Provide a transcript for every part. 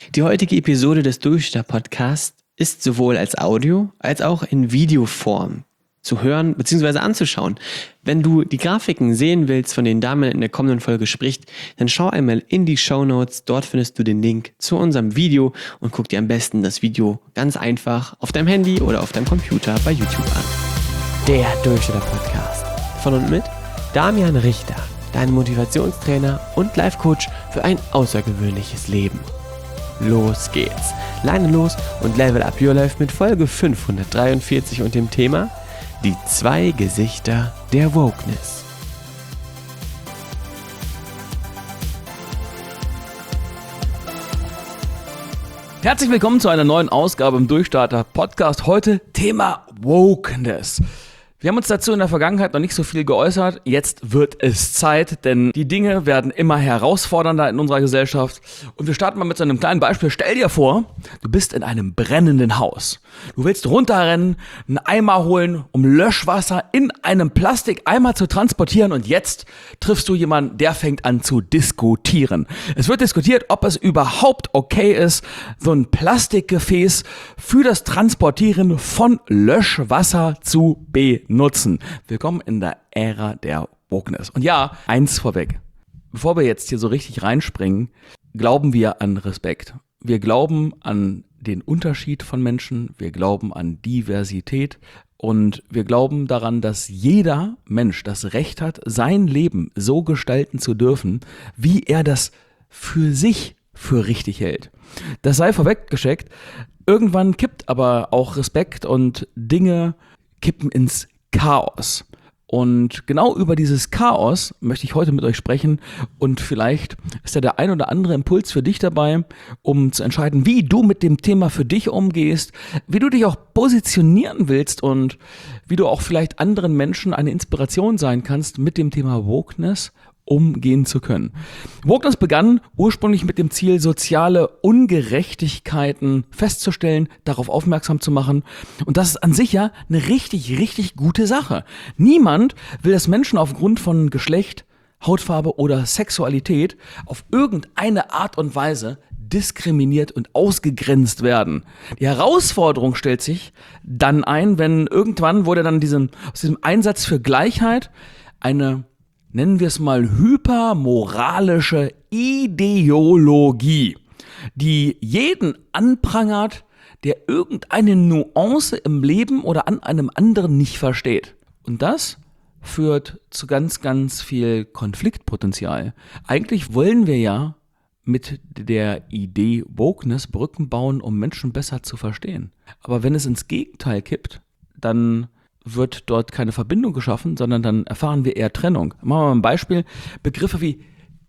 Die heutige Episode des Durchstarter-Podcasts ist sowohl als Audio als auch in Videoform zu hören bzw. anzuschauen. Wenn du die Grafiken sehen willst, von denen Damian in der kommenden Folge spricht, dann schau einmal in die Shownotes. Dort findest du den Link zu unserem Video und guck dir am besten das Video ganz einfach auf deinem Handy oder auf deinem Computer bei YouTube an. Der Durchstarter-Podcast von und mit Damian Richter, dein Motivationstrainer und Life-Coach für ein außergewöhnliches Leben. Los geht's. Leine los und level up your life mit Folge 543 und dem Thema Die 2 Gesichter der Wokeness. Herzlich willkommen zu einer neuen Ausgabe im Durchstarter-Podcast. Heute Thema Wokeness. Wir haben uns dazu in der Vergangenheit noch nicht so viel geäußert. Jetzt wird es Zeit, denn die Dinge werden immer herausfordernder in unserer Gesellschaft. Und wir starten mal mit so einem kleinen Beispiel. Stell dir vor, du bist in einem brennenden Haus. Du willst runterrennen, einen Eimer holen, um Löschwasser in einem Plastikeimer zu transportieren. Und jetzt triffst du jemanden, der fängt an zu diskutieren. Es wird diskutiert, ob es überhaupt okay ist, so ein Plastikgefäß für das Transportieren von Löschwasser zu benutzen. Willkommen in der Ära der Wokeness. Und ja, eins vorweg. Bevor wir jetzt hier so richtig reinspringen, glauben wir an Respekt. Wir glauben an den Unterschied von Menschen. Wir glauben an Diversität. Und wir glauben daran, dass jeder Mensch das Recht hat, sein Leben so gestalten zu dürfen, wie er das für sich für richtig hält. Das sei vorweggeschickt. Irgendwann kippt aber auch Respekt und Dinge kippen ins Chaos. Und genau über dieses Chaos möchte ich heute mit euch sprechen und vielleicht ist da der ein oder andere Impuls für dich dabei, um zu entscheiden, wie du mit dem Thema für dich umgehst, wie du dich auch positionieren willst und wie du auch vielleicht anderen Menschen eine Inspiration sein kannst, mit dem Thema Wokeness umgehen zu können. Wokeness begann ursprünglich mit dem Ziel, soziale Ungerechtigkeiten festzustellen, darauf aufmerksam zu machen. Und das ist an sich ja eine richtig, richtig gute Sache. Niemand will, dass Menschen aufgrund von Geschlecht, Hautfarbe oder Sexualität auf irgendeine Art und Weise diskriminiert und ausgegrenzt werden. Die Herausforderung stellt sich dann ein, wenn irgendwann wurde dann aus diesem Einsatz für Gleichheit eine, nennen wir es mal, hypermoralische Ideologie, die jeden anprangert, der irgendeine Nuance im Leben oder an einem anderen nicht versteht. Und das führt zu ganz, ganz viel Konfliktpotenzial. Eigentlich wollen wir ja mit der Idee Wokeness Brücken bauen, um Menschen besser zu verstehen. Aber wenn es ins Gegenteil kippt, dann wird dort keine Verbindung geschaffen, sondern dann erfahren wir eher Trennung. Machen wir mal ein Beispiel. Begriffe wie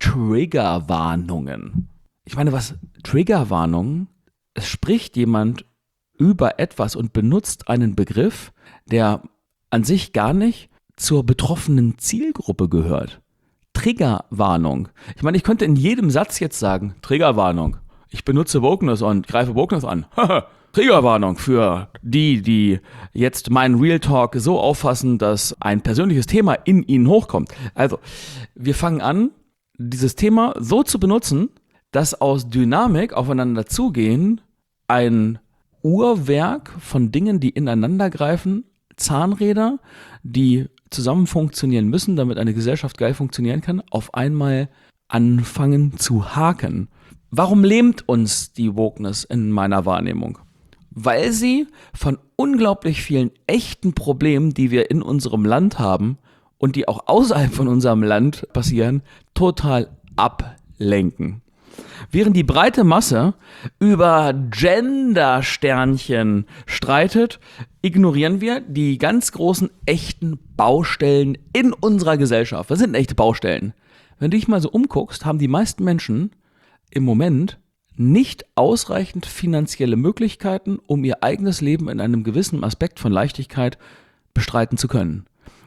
Triggerwarnungen. Ich meine, was Triggerwarnungen? Es spricht jemand über etwas und benutzt einen Begriff, der an sich gar nicht zur betroffenen Zielgruppe gehört. Triggerwarnung. Ich meine, ich könnte in jedem Satz jetzt sagen, Triggerwarnung. Ich benutze Wokeness und greife Wokeness an. Triggerwarnung für die jetzt meinen Real Talk so auffassen, dass ein persönliches Thema in ihnen hochkommt. Also, wir fangen an, dieses Thema so zu benutzen, dass aus Dynamik aufeinander zugehen ein Uhrwerk von Dingen, die ineinander greifen, Zahnräder, die zusammen funktionieren müssen, damit eine Gesellschaft geil funktionieren kann, auf einmal anfangen zu haken. Warum lähmt uns die Wokeness in meiner Wahrnehmung? Weil sie von unglaublich vielen echten Problemen, die wir in unserem Land haben und die auch außerhalb von unserem Land passieren, total ablenken. Während die breite Masse über Gender-Sternchen streitet, ignorieren wir die ganz großen echten Baustellen in unserer Gesellschaft. Was sind echte Baustellen? Wenn du dich mal so umguckst, haben die meisten Menschen im Moment nicht ausreichend finanzielle Möglichkeiten, um ihr eigenes Leben in einem gewissen Aspekt von Leichtigkeit bestreiten zu können.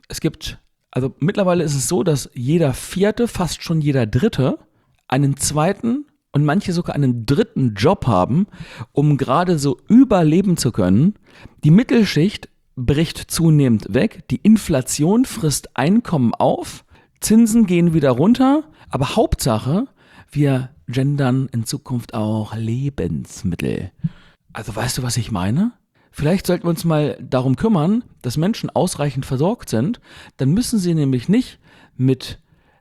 Mittlerweile ist es so, dass jeder Vierte, fast schon jeder Dritte, einen zweiten und manche sogar einen dritten Job haben, um gerade so überleben zu können. Die Mittelschicht bricht zunehmend weg, die Inflation frisst Einkommen auf, Zinsen gehen wieder runter, aber Hauptsache, wir gendern in Zukunft auch Lebensmittel. Also weißt du, was ich meine? Vielleicht sollten wir uns mal darum kümmern, dass Menschen ausreichend versorgt sind. Dann müssen sie nämlich nicht mit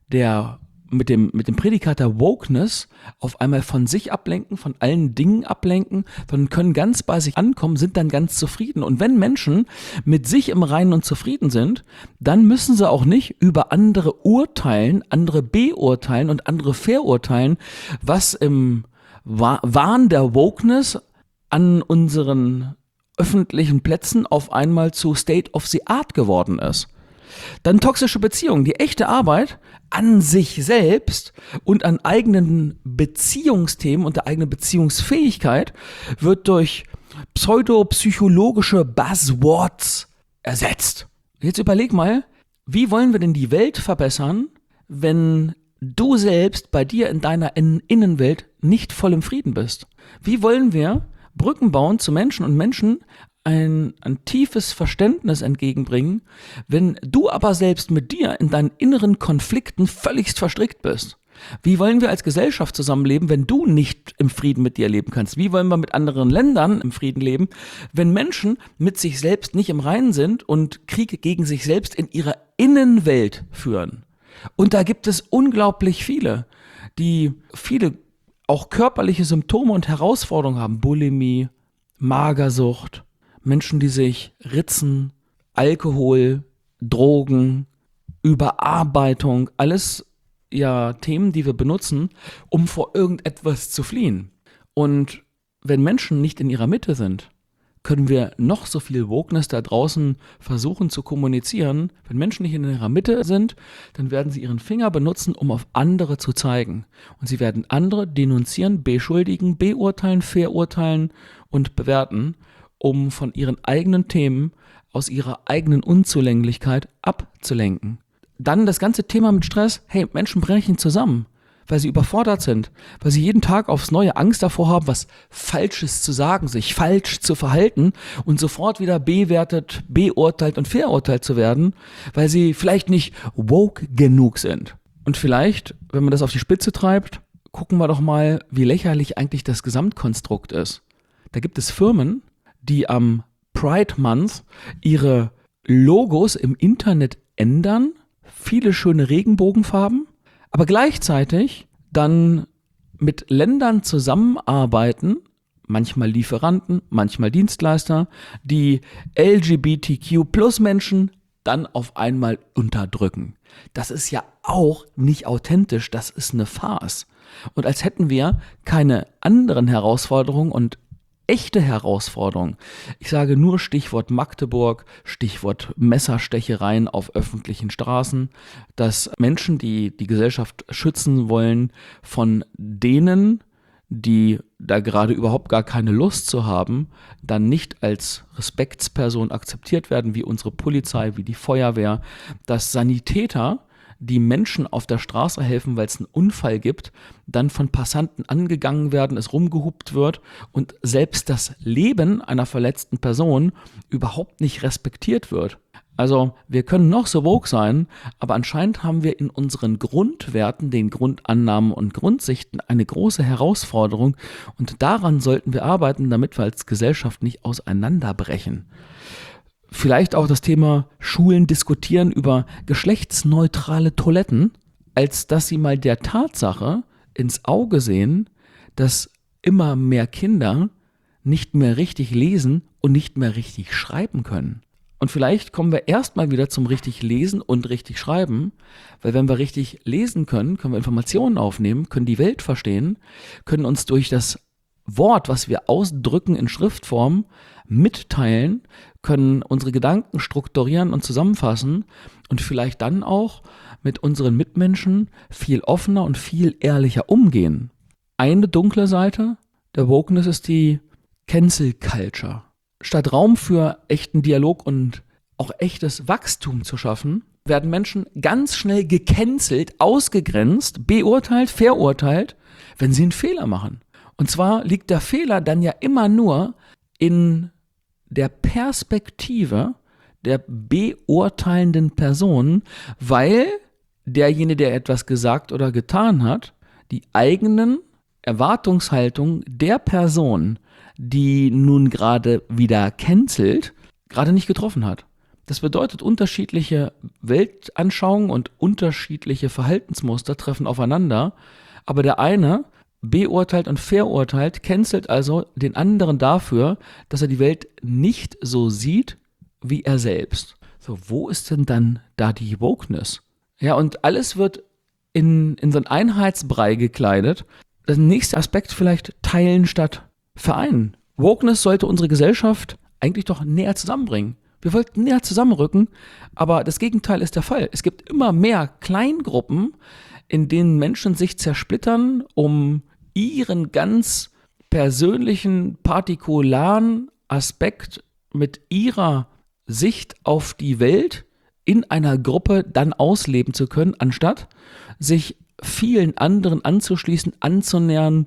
dem Prädikat der Wokeness auf einmal von sich ablenken, von allen Dingen ablenken, sondern können ganz bei sich ankommen, sind dann ganz zufrieden. Und wenn Menschen mit sich im Reinen und zufrieden sind, dann müssen sie auch nicht über andere urteilen, andere beurteilen und andere verurteilen, was im Wahn der Wokeness an unseren öffentlichen Plätzen auf einmal zu State of the Art geworden ist. Dann toxische Beziehungen, die echte Arbeit an sich selbst und an eigenen Beziehungsthemen und der eigenen Beziehungsfähigkeit wird durch pseudopsychologische Buzzwords ersetzt. Jetzt überleg mal, wie wollen wir denn die Welt verbessern, wenn du selbst bei dir in deiner Innenwelt nicht voll im Frieden bist? Wie wollen wir Brücken bauen zu Menschen und Menschen ein tiefes Verständnis entgegenbringen, wenn du aber selbst mit dir in deinen inneren Konflikten völligst verstrickt bist? Wie wollen wir als Gesellschaft zusammenleben, wenn du nicht im Frieden mit dir leben kannst? Wie wollen wir mit anderen Ländern im Frieden leben, wenn Menschen mit sich selbst nicht im Reinen sind und Krieg gegen sich selbst in ihrer Innenwelt führen? Und da gibt es unglaublich viele, die viele auch körperliche Symptome und Herausforderungen haben. Bulimie, Magersucht, Menschen, die sich ritzen, Alkohol, Drogen, Überarbeitung, alles ja Themen, die wir benutzen, um vor irgendetwas zu fliehen. Und wenn Menschen nicht in ihrer Mitte sind, können wir noch so viel Wokeness da draußen versuchen zu kommunizieren. Wenn Menschen nicht in ihrer Mitte sind, dann werden sie ihren Finger benutzen, um auf andere zu zeigen. Und sie werden andere denunzieren, beschuldigen, beurteilen, verurteilen und bewerten, um von ihren eigenen Themen aus ihrer eigenen Unzulänglichkeit abzulenken. Dann das ganze Thema mit Stress. Hey, Menschen brechen zusammen, weil sie überfordert sind, weil sie jeden Tag aufs Neue Angst davor haben, was Falsches zu sagen, sich falsch zu verhalten und sofort wieder bewertet, beurteilt und verurteilt zu werden, weil sie vielleicht nicht woke genug sind. Und vielleicht, wenn man das auf die Spitze treibt, gucken wir doch mal, wie lächerlich eigentlich das Gesamtkonstrukt ist. Da gibt es Firmen, die am Pride Month ihre Logos im Internet ändern, viele schöne Regenbogenfarben, aber gleichzeitig dann mit Ländern zusammenarbeiten, manchmal Lieferanten, manchmal Dienstleister, die LGBTQ-Plus-Menschen dann auf einmal unterdrücken. Das ist ja auch nicht authentisch, das ist eine Farce. Und als hätten wir keine anderen Herausforderungen und echte Herausforderung. Ich sage nur Stichwort Magdeburg, Stichwort Messerstechereien auf öffentlichen Straßen, dass Menschen, die die Gesellschaft schützen wollen, von denen, die da gerade überhaupt gar keine Lust zu haben, dann nicht als Respektsperson akzeptiert werden, wie unsere Polizei, wie die Feuerwehr, dass Sanitäter, die Menschen auf der Straße helfen, weil es einen Unfall gibt, dann von Passanten angegangen werden, es rumgehupt wird und selbst das Leben einer verletzten Person überhaupt nicht respektiert wird. Also wir können noch so woke sein, aber anscheinend haben wir in unseren Grundwerten, den Grundannahmen und Grundsichten eine große Herausforderung und daran sollten wir arbeiten, damit wir als Gesellschaft nicht auseinanderbrechen. Vielleicht auch das Thema Schulen diskutieren über geschlechtsneutrale Toiletten, als dass sie mal der Tatsache ins Auge sehen, dass immer mehr Kinder nicht mehr richtig lesen und nicht mehr richtig schreiben können. Und vielleicht kommen wir erstmal wieder zum richtig Lesen und richtig Schreiben, weil wenn wir richtig lesen können, können wir Informationen aufnehmen, können die Welt verstehen, können uns durch das Wort, was wir ausdrücken in Schriftform, mitteilen, können unsere Gedanken strukturieren und zusammenfassen und vielleicht dann auch mit unseren Mitmenschen viel offener und viel ehrlicher umgehen. Eine dunkle Seite der Wokeness ist die Cancel Culture. Statt Raum für echten Dialog und auch echtes Wachstum zu schaffen, werden Menschen ganz schnell gecancelt, ausgegrenzt, beurteilt, verurteilt, wenn sie einen Fehler machen. Und zwar liegt der Fehler dann ja immer nur in der Perspektive der beurteilenden Person, weil derjenige, der etwas gesagt oder getan hat, die eigenen Erwartungshaltung der Person, die nun gerade wieder cancelt, gerade nicht getroffen hat. Das bedeutet, unterschiedliche Weltanschauungen und unterschiedliche Verhaltensmuster treffen aufeinander, aber der eine beurteilt und verurteilt, cancelt also den anderen dafür, dass er die Welt nicht so sieht wie er selbst. So, wo ist denn dann da die Wokeness? Ja, und alles wird in so einen Einheitsbrei gekleidet. Der nächste Aspekt vielleicht teilen statt vereinen. Wokeness sollte unsere Gesellschaft eigentlich doch näher zusammenbringen. Wir wollten näher zusammenrücken, aber das Gegenteil ist der Fall. Es gibt immer mehr Kleingruppen, in denen Menschen sich zersplittern, um ihren ganz persönlichen, partikularen Aspekt mit ihrer Sicht auf die Welt in einer Gruppe dann ausleben zu können, anstatt sich vielen anderen anzuschließen, anzunähern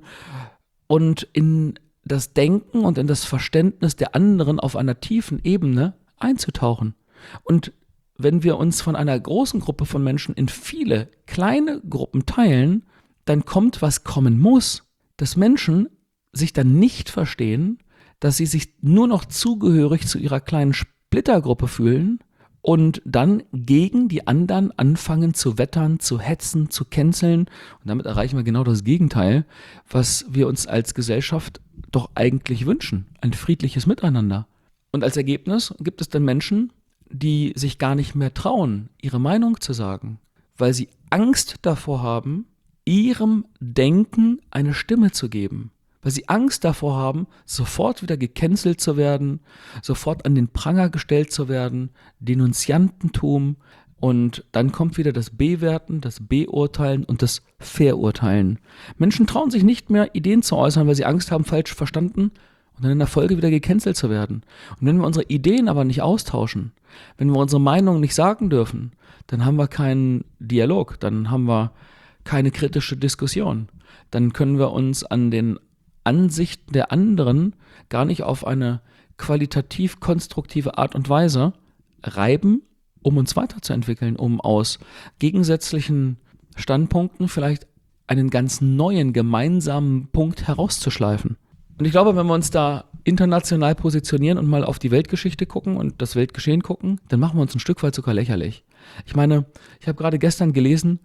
und in das Denken und in das Verständnis der anderen auf einer tiefen Ebene einzutauchen. Und wenn wir uns von einer großen Gruppe von Menschen in viele kleine Gruppen teilen, dann kommt, was kommen muss, dass Menschen sich dann nicht verstehen, dass sie sich nur noch zugehörig zu ihrer kleinen Splittergruppe fühlen und dann gegen die anderen anfangen zu wettern, zu hetzen, zu canceln. Und damit erreichen wir genau das Gegenteil, was wir uns als Gesellschaft doch eigentlich wünschen. Ein friedliches Miteinander. Und als Ergebnis gibt es dann Menschen, die sich gar nicht mehr trauen, ihre Meinung zu sagen, weil sie Angst davor haben, ihrem Denken eine Stimme zu geben. Weil sie Angst davor haben, sofort wieder gecancelt zu werden, sofort an den Pranger gestellt zu werden, Denunziantentum, und dann kommt wieder das Bewerten, das Beurteilen und das Verurteilen. Menschen trauen sich nicht mehr, Ideen zu äußern, weil sie Angst haben, falsch verstanden und dann in der Folge wieder gecancelt zu werden. Und wenn wir unsere Ideen aber nicht austauschen, wenn wir unsere Meinung nicht sagen dürfen, dann haben wir keinen Dialog, dann haben wir keine kritische Diskussion. Dann können wir uns an den Ansichten der anderen gar nicht auf eine qualitativ konstruktive Art und Weise reiben, um uns weiterzuentwickeln, um aus gegensätzlichen Standpunkten vielleicht einen ganz neuen gemeinsamen Punkt herauszuschleifen. Und ich glaube, wenn wir uns da international positionieren und mal auf die Weltgeschichte gucken und das Weltgeschehen gucken, dann machen wir uns ein Stück weit sogar lächerlich. Ich meine, ich habe gerade gestern gelesen,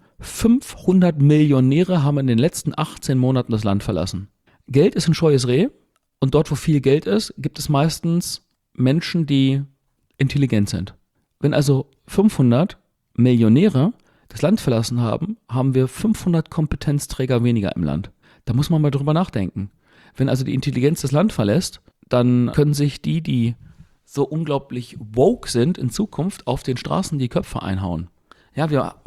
500 Millionäre haben in den letzten 18 Monaten das Land verlassen. Geld ist ein scheues Reh und dort, wo viel Geld ist, gibt es meistens Menschen, die intelligent sind. Wenn also 500 Millionäre das Land verlassen haben, haben wir 500 Kompetenzträger weniger im Land. Da muss man mal drüber nachdenken. Wenn also die Intelligenz das Land verlässt, dann können sich die so unglaublich woke sind, in Zukunft auf den Straßen die Köpfe einhauen. Ja,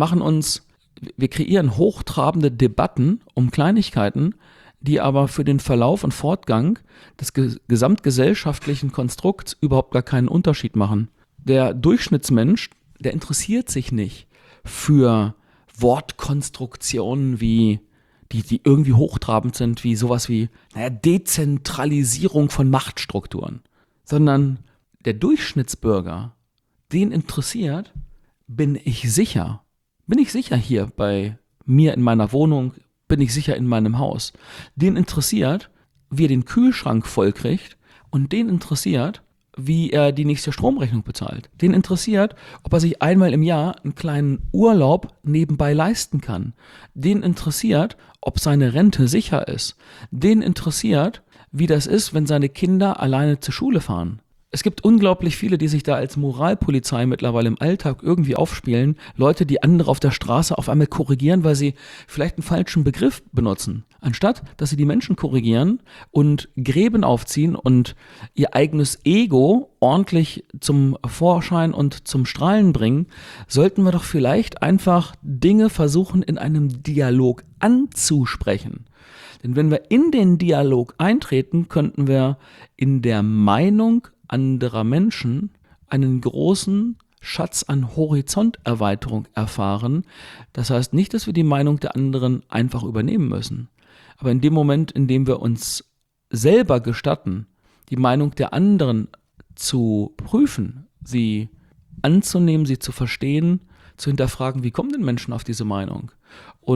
wir kreieren hochtrabende Debatten um Kleinigkeiten, die aber für den Verlauf und Fortgang des gesamtgesellschaftlichen Konstrukts überhaupt gar keinen Unterschied machen. Der Durchschnittsmensch, der interessiert sich nicht für Wortkonstruktionen wie die irgendwie hochtrabend sind, wie sowas wie Dezentralisierung von Machtstrukturen, sondern der Durchschnittsbürger, den interessiert, bin ich sicher hier bei mir in meiner Wohnung, bin ich sicher in meinem Haus. Den interessiert, wie er den Kühlschrank vollkriegt, und den interessiert, wie er die nächste Stromrechnung bezahlt. Den interessiert, ob er sich einmal im Jahr einen kleinen Urlaub nebenbei leisten kann. Den interessiert, ob seine Rente sicher ist. Den interessiert, wie das ist, wenn seine Kinder alleine zur Schule fahren. Es gibt unglaublich viele, die sich da als Moralpolizei mittlerweile im Alltag irgendwie aufspielen. Leute, die andere auf der Straße auf einmal korrigieren, weil sie vielleicht einen falschen Begriff benutzen. Anstatt, dass sie die Menschen korrigieren und Gräben aufziehen und ihr eigenes Ego ordentlich zum Vorschein und zum Strahlen bringen, sollten wir doch vielleicht einfach Dinge versuchen, in einem Dialog anzusprechen. Denn wenn wir in den Dialog eintreten, könnten wir in der Meinung anderer Menschen einen großen Schatz an Horizonterweiterung erfahren. Das heißt nicht, dass wir die Meinung der anderen einfach übernehmen müssen. Aber in dem Moment, in dem wir uns selber gestatten, die Meinung der anderen zu prüfen, sie anzunehmen, sie zu verstehen, zu hinterfragen, wie kommen denn Menschen auf diese Meinung? Und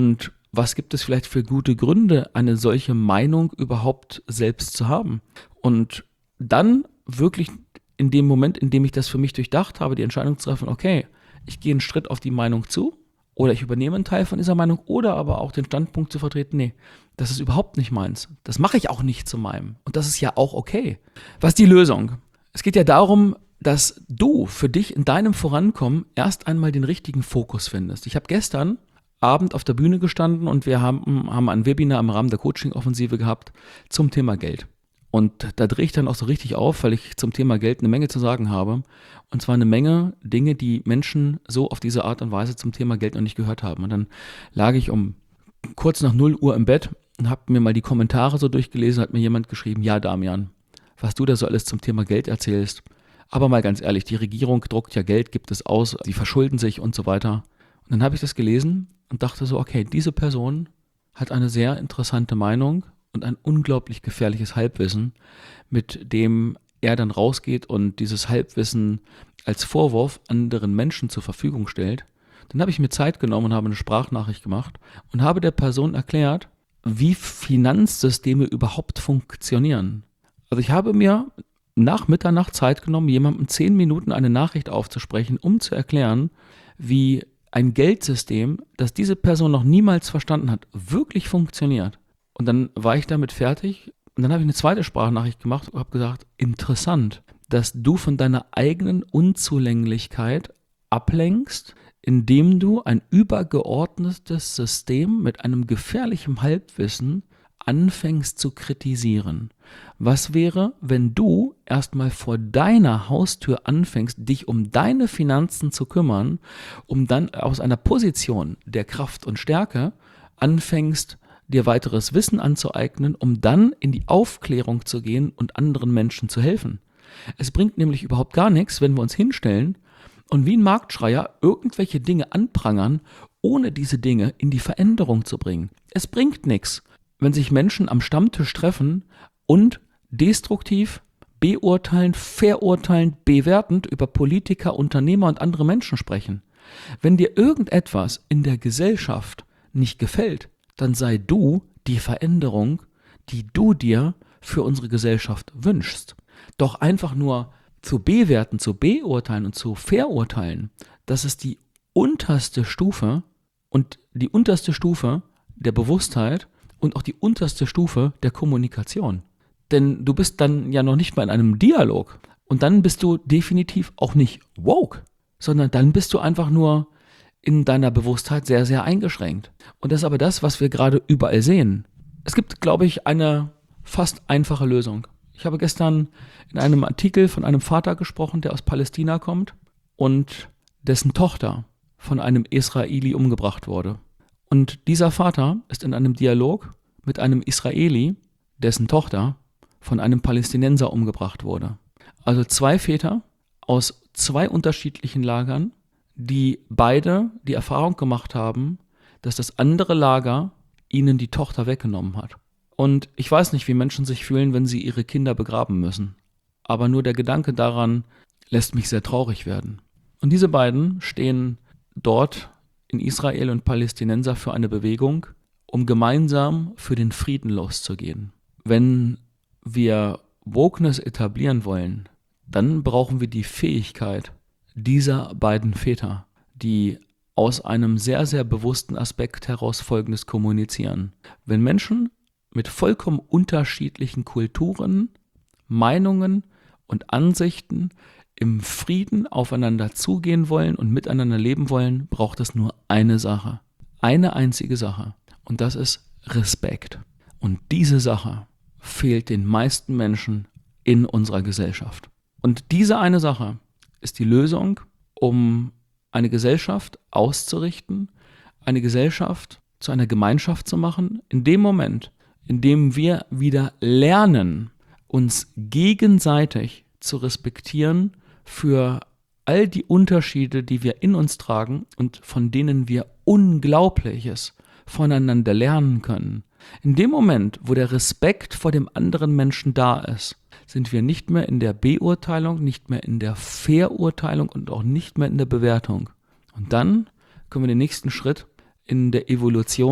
was gibt es vielleicht für gute Gründe, eine solche Meinung überhaupt selbst zu haben? Und dann wirklich in dem Moment, in dem ich das für mich durchdacht habe, die Entscheidung zu treffen, okay, ich gehe einen Schritt auf die Meinung zu oder ich übernehme einen Teil von dieser Meinung oder aber auch den Standpunkt zu vertreten, nee, das ist überhaupt nicht meins. Das mache ich auch nicht zu meinem. Und das ist ja auch okay. Was ist die Lösung? Es geht ja darum, dass du für dich in deinem Vorankommen erst einmal den richtigen Fokus findest. Ich habe gestern Abend auf der Bühne gestanden und wir haben ein Webinar im Rahmen der Coaching-Offensive gehabt zum Thema Geld. Und da drehe ich dann auch so richtig auf, weil ich zum Thema Geld eine Menge zu sagen habe. Und zwar eine Menge Dinge, die Menschen so auf diese Art und Weise zum Thema Geld noch nicht gehört haben. Und dann lag ich um kurz nach 0 Uhr im Bett und habe mir mal die Kommentare so durchgelesen, hat mir jemand geschrieben, ja Damian, was du da so alles zum Thema Geld erzählst. Aber mal ganz ehrlich, die Regierung druckt ja Geld, gibt es aus, sie verschulden sich und so weiter. Und dann habe ich das gelesen und dachte so, okay, diese Person hat eine sehr interessante Meinung und ein unglaublich gefährliches Halbwissen, mit dem er dann rausgeht und dieses Halbwissen als Vorwurf anderen Menschen zur Verfügung stellt. Dann habe ich mir Zeit genommen und habe eine Sprachnachricht gemacht und habe der Person erklärt, wie Finanzsysteme überhaupt funktionieren. Also ich habe mir nach Mitternacht Zeit genommen, jemandem 10 Minuten eine Nachricht aufzusprechen, um zu erklären, wie ein Geldsystem, das diese Person noch niemals verstanden hat, wirklich funktioniert. Und dann war ich damit fertig und dann habe ich eine zweite Sprachnachricht gemacht und habe gesagt, interessant, dass du von deiner eigenen Unzulänglichkeit ablenkst, indem du ein übergeordnetes System mit einem gefährlichen Halbwissen anfängst zu kritisieren. Was wäre, wenn du erstmal vor deiner Haustür anfängst, dich um deine Finanzen zu kümmern, um dann aus einer Position der Kraft und Stärke anfängst, dir weiteres Wissen anzueignen, um dann in die Aufklärung zu gehen und anderen Menschen zu helfen. Es bringt nämlich überhaupt gar nichts, wenn wir uns hinstellen und wie ein Marktschreier irgendwelche Dinge anprangern, ohne diese Dinge in die Veränderung zu bringen. Es bringt nichts, wenn sich Menschen am Stammtisch treffen und destruktiv, beurteilend, verurteilend, bewertend über Politiker, Unternehmer und andere Menschen sprechen. Wenn dir irgendetwas in der Gesellschaft nicht gefällt, dann sei du die Veränderung, die du dir für unsere Gesellschaft wünschst. Doch einfach nur zu bewerten, zu beurteilen und zu verurteilen, das ist die unterste Stufe und die unterste Stufe der Bewusstheit und auch die unterste Stufe der Kommunikation. Denn du bist dann ja noch nicht mal in einem Dialog und dann bist du definitiv auch nicht woke, sondern dann bist du einfach nur in deiner Bewusstheit sehr, sehr eingeschränkt. Und das ist aber das, was wir gerade überall sehen. Es gibt, glaube ich, eine fast einfache Lösung. Ich habe gestern in einem Artikel von einem Vater gesprochen, der aus Palästina kommt und dessen Tochter von einem Israeli umgebracht wurde. Und dieser Vater ist in einem Dialog mit einem Israeli, dessen Tochter von einem Palästinenser umgebracht wurde. Also 2 Väter aus 2 unterschiedlichen Lagern, die beide die Erfahrung gemacht haben, dass das andere Lager ihnen die Tochter weggenommen hat. Und ich weiß nicht, wie Menschen sich fühlen, wenn sie ihre Kinder begraben müssen. Aber nur der Gedanke daran lässt mich sehr traurig werden. Und diese beiden stehen dort in Israel und Palästinenser für eine Bewegung, um gemeinsam für den Frieden loszugehen. Wenn wir Wokeness etablieren wollen, dann brauchen wir die Fähigkeit dieser beiden Väter, die aus einem sehr, sehr bewussten Aspekt heraus Folgendes kommunizieren. Wenn Menschen mit vollkommen unterschiedlichen Kulturen, Meinungen und Ansichten im Frieden aufeinander zugehen wollen und miteinander leben wollen, braucht es nur eine Sache. Eine einzige Sache. Und das ist Respekt. Und diese Sache fehlt den meisten Menschen in unserer Gesellschaft. Und diese eine Sache ist die Lösung, um eine Gesellschaft auszurichten, eine Gesellschaft zu einer Gemeinschaft zu machen, in dem Moment, in dem wir wieder lernen, uns gegenseitig zu respektieren für all die Unterschiede, die wir in uns tragen und von denen wir Unglaubliches voneinander lernen können. In dem Moment, wo der Respekt vor dem anderen Menschen da ist, sind wir nicht mehr in der Beurteilung, nicht mehr in der Verurteilung und auch nicht mehr in der Bewertung. Und dann können wir den nächsten Schritt in der Evolution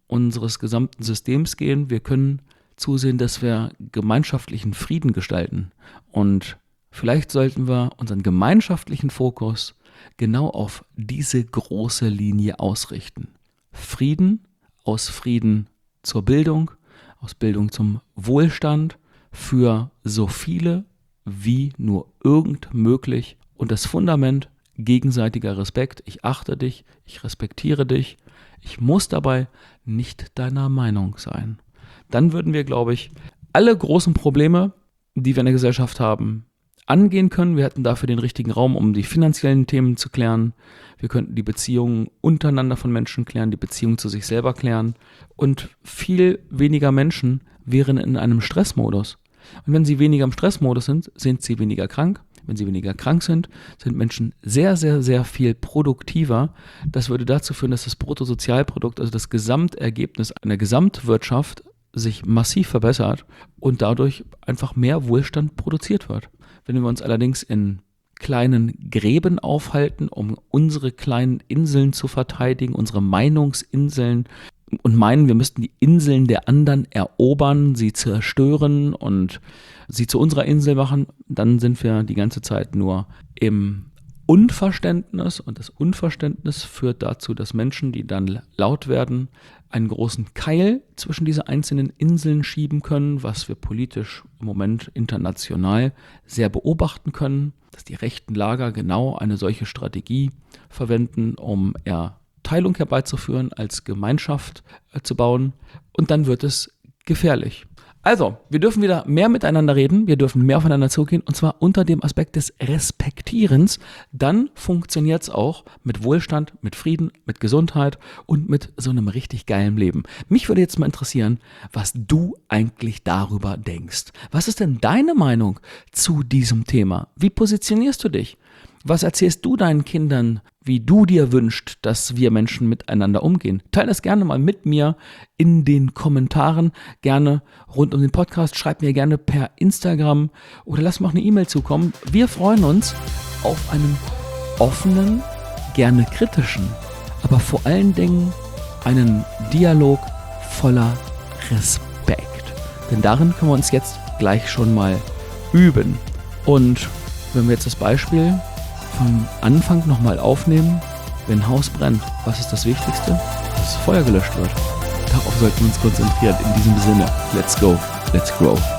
unseres gesamten Systems gehen. Wir können zusehen, dass wir gemeinschaftlichen Frieden gestalten. Und vielleicht sollten wir unseren gemeinschaftlichen Fokus genau auf diese große Linie ausrichten. Frieden, aus Frieden zur Bildung, aus Bildung zum Wohlstand, für so viele wie nur irgend möglich. Und das Fundament: gegenseitiger Respekt. Ich achte dich, ich respektiere dich. Ich muss dabei nicht deiner Meinung sein. Dann würden wir, glaube ich, alle großen Probleme, die wir in der Gesellschaft haben, angehen können. Wir hätten dafür den richtigen Raum, um die finanziellen Themen zu klären. Wir könnten die Beziehungen untereinander von Menschen klären, die Beziehung zu sich selber klären. Und viel weniger Menschen wären in einem Stressmodus. Und wenn sie weniger im Stressmodus sind, sind sie weniger krank. Wenn sie weniger krank sind, sind Menschen sehr, sehr, sehr viel produktiver. Das würde dazu führen, dass das Bruttosozialprodukt, also das Gesamtergebnis einer Gesamtwirtschaft, sich massiv verbessert und dadurch einfach mehr Wohlstand produziert wird. Wenn wir uns allerdings in kleinen Gräben aufhalten, um unsere kleinen Inseln zu verteidigen, unsere Meinungsinseln, und meinen, wir müssten die Inseln der anderen erobern, sie zerstören und sie zu unserer Insel machen, dann sind wir die ganze Zeit nur im Unverständnis. Und das Unverständnis führt dazu, dass Menschen, die dann laut werden, einen großen Keil zwischen diese einzelnen Inseln schieben können, was wir politisch im Moment international sehr beobachten können, dass die rechten Lager genau eine solche Strategie verwenden, um Teilung herbeizuführen, als Gemeinschaft zu bauen, und dann wird es gefährlich. Also, wir dürfen wieder mehr miteinander reden, wir dürfen mehr aufeinander zugehen, und zwar unter dem Aspekt des Respektierens. Dann funktioniert es auch mit Wohlstand, mit Frieden, mit Gesundheit und mit so einem richtig geilen Leben. Mich würde jetzt mal interessieren, was du eigentlich darüber denkst. Was ist denn deine Meinung zu diesem Thema? Wie positionierst du dich? Was erzählst du deinen Kindern, wie du dir wünschst, dass wir Menschen miteinander umgehen? Teile das gerne mal mit mir in den Kommentaren, gerne rund um den Podcast. Schreib mir gerne per Instagram oder lass mir auch eine E-Mail zukommen. Wir freuen uns auf einen offenen, gerne kritischen, aber vor allen Dingen einen Dialog voller Respekt. Denn darin können wir uns jetzt gleich schon mal üben. Und wenn wir jetzt das Beispiel vom Anfang nochmal aufnehmen: Wenn ein Haus brennt, was ist das Wichtigste? Dass das Feuer gelöscht wird. Darauf sollten wir uns konzentrieren. In diesem Sinne, let's go, let's grow.